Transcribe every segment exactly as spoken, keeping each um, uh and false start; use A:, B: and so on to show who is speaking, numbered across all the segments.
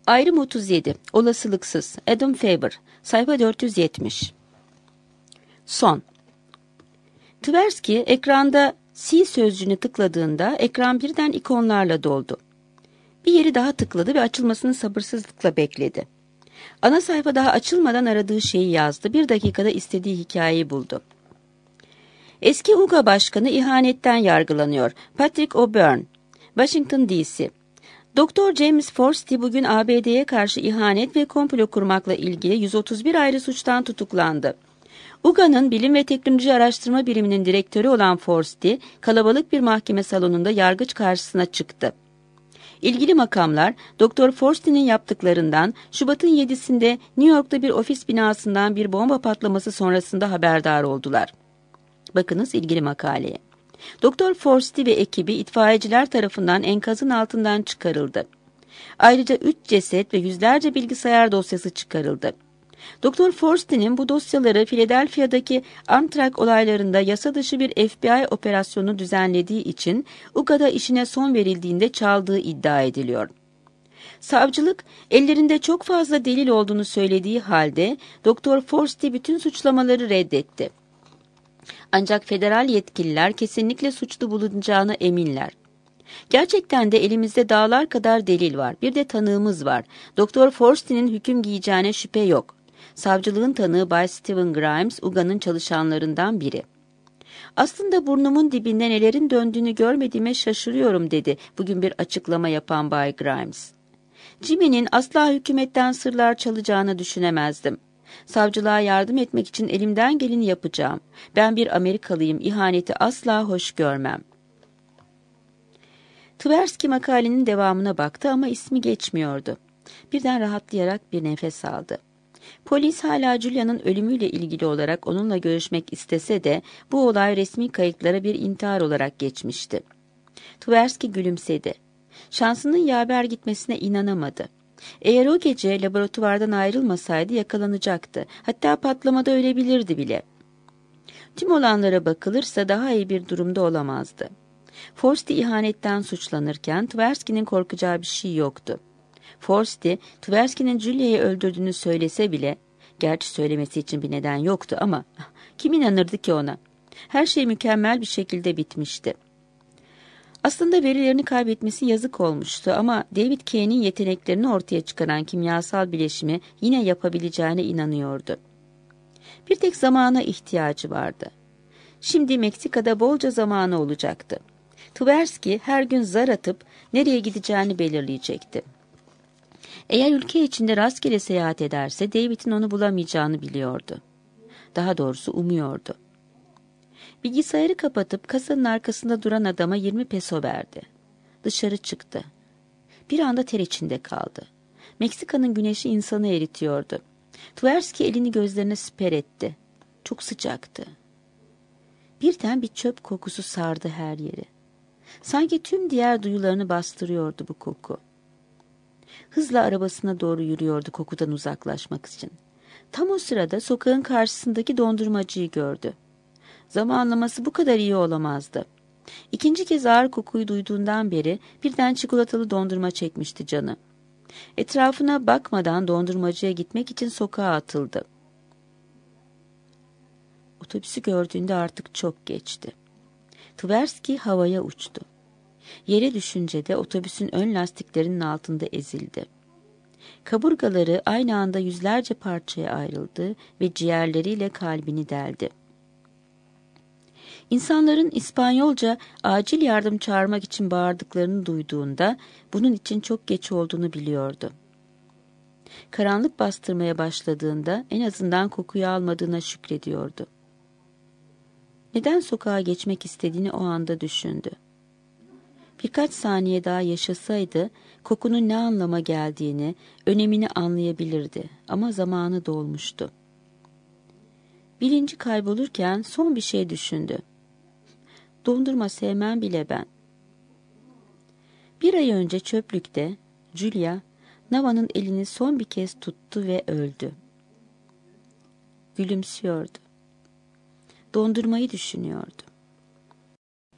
A: Ayrım otuz yedi. Olasılıksız. Adam Faber. Sayfa dört yüz yetmiş. Son. Tversky ekranda C sözcüğünü tıkladığında ekran birden ikonlarla doldu. Bir yeri daha tıkladı ve açılmasını sabırsızlıkla bekledi. Ana sayfa daha açılmadan aradığı şeyi yazdı. Bir dakikada istediği hikayeyi buldu. Eski U G A Başkanı ihanetten yargılanıyor. Patrick O'Byrne, Washington D C. Doktor James Forstey bugün A B D'ye karşı ihanet ve komplo kurmakla ilgili yüz otuz bir ayrı suçtan tutuklandı. U G A'nın Bilim ve Teknoloji Araştırma Biriminin direktörü olan Forstey, kalabalık bir mahkeme salonunda yargıç karşısına çıktı. İlgili makamlar, Doktor Forstey'nin yaptıklarından Şubat'ın yedisinde New York'ta bir ofis binasından bir bomba patlaması sonrasında haberdar oldular. Bakınız ilgili makaleye. Doktor Forstey ve ekibi itfaiyeciler tarafından enkazın altından çıkarıldı. Ayrıca üç ceset ve yüzlerce bilgisayar dosyası çıkarıldı. Doktor Forstey'nin bu dosyaları Philadelphia'daki Amtrak olaylarında yasa dışı bir F B I operasyonu düzenlediği için U G A'da işine son verildiğinde çaldığı iddia ediliyor. Savcılık, ellerinde çok fazla delil olduğunu söylediği halde Doktor Forstey bütün suçlamaları reddetti. Ancak federal yetkililer kesinlikle suçlu bulunacağına eminler. Gerçekten de elimizde dağlar kadar delil var. Bir de tanığımız var. Doktor Forstey'nin hüküm giyeceğine şüphe yok. Savcılığın tanığı Bay Stephen Grimes, U G A'nın çalışanlarından biri. Aslında burnumun dibinde nelerin döndüğünü görmediğime şaşırıyorum dedi bugün bir açıklama yapan Bay Grimes. Jimmy'nin asla hükümetten sırlar çalacağını düşünemezdim. Savcılığa yardım etmek için elimden geleni yapacağım. Ben bir Amerikalıyım, ihaneti asla hoş görmem. Tversky makalenin devamına baktı ama ismi geçmiyordu. Birden rahatlayarak bir nefes aldı. Polis hala Julia'nın ölümüyle ilgili olarak onunla görüşmek istese de bu olay resmi kayıtlara bir intihar olarak geçmişti. Tversky gülümsedi. Şansının yaver gitmesine inanamadı. Eğer o gece laboratuvardan ayrılmasaydı yakalanacaktı. Hatta patlamada ölebilirdi bile. Tüm olanlara bakılırsa daha iyi bir durumda olamazdı. Forstey ihanetten suçlanırken Tversky'nin korkacağı bir şey yoktu. Forstey, Tversky'nin Julia'yı öldürdüğünü söylese bile, gerçi söylemesi için bir neden yoktu ama kim inanırdı ki ona? Her şey mükemmel bir şekilde bitmişti. Aslında verilerini kaybetmesi yazık olmuştu ama David Kane'in yeteneklerini ortaya çıkaran kimyasal bileşimi yine yapabileceğine inanıyordu. Bir tek zamana ihtiyacı vardı. Şimdi Meksika'da bolca zamanı olacaktı. Tversky her gün zar atıp nereye gideceğini belirleyecekti. Eğer ülke içinde rastgele seyahat ederse David'in onu bulamayacağını biliyordu. Daha doğrusu umuyordu. Bilgisayarı kapatıp kasanın arkasında duran adama yirmi peso verdi. Dışarı çıktı. Bir anda ter içinde kaldı. Meksika'nın güneşi insanı eritiyordu. Tversky elini gözlerine siper etti. Çok sıcaktı. Birden bir çöp kokusu sardı her yeri. Sanki tüm diğer duyularını bastırıyordu bu koku. Hızla arabasına doğru yürüyordu kokudan uzaklaşmak için. Tam o sırada sokağın karşısındaki dondurmacıyı gördü. Zamanlaması bu kadar iyi olamazdı. İkinci kez ağır kokuyu duyduğundan beri birden çikolatalı dondurma çekmişti canı. Etrafına bakmadan dondurmacıya gitmek için sokağa atıldı. Otobüsü gördüğünde artık çok geçti. Tversky havaya uçtu. Yere düşünce de otobüsün ön lastiklerinin altında ezildi. Kaburgaları aynı anda yüzlerce parçaya ayrıldı ve ciğerleriyle kalbini deldi. İnsanların İspanyolca acil yardım çağırmak için bağırdıklarını duyduğunda bunun için çok geç olduğunu biliyordu. Karanlık bastırmaya başladığında en azından kokuyu almadığına şükrediyordu. Neden sokağa geçmek istediğini o anda düşündü. Birkaç saniye daha yaşasaydı kokunun ne anlama geldiğini, önemini anlayabilirdi ama zamanı dolmuştu. Bilinci kaybolurken son bir şey düşündü. Dondurma sevmem bile ben. Bir ay önce çöplükte Julia, Nava'nın elini son bir kez tuttu ve öldü. Gülümsüyordu. Dondurmayı düşünüyordu.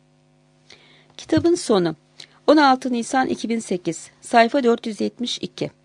A: Kitabın sonu. on altı Nisan iki bin sekiz. Sayfa dört yüz yetmiş iki.